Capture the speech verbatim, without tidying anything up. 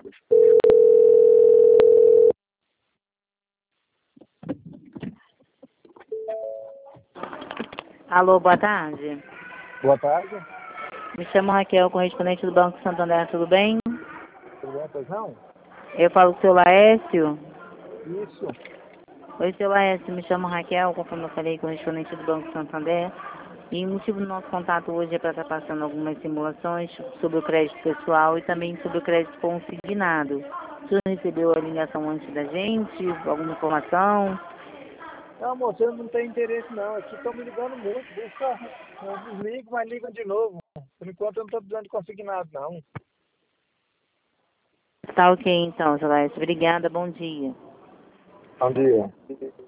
Alô, boa tarde. Boa tarde. Me chamo Raquel, correspondente do Banco Santander, tudo bem? Tudo bem, pois não? Eu falo com o seu Laércio. Isso. Oi, seu Laércio, me chamo Raquel, conforme eu falei, correspondente do Banco Santander. E o motivo do nosso contato hoje é para estar passando algumas simulações sobre o crédito pessoal e também sobre o crédito consignado. O senhor recebeu a ligação antes da gente? Alguma informação? Não, moço, eu não tenho interesse não. Aqui estão me ligando muito. Deixa, eu desligo, mas ligam de novo. Por enquanto eu não estou precisando de consignado, não. Tá ok então, seu Laércio. Obrigada, bom dia. Bom dia.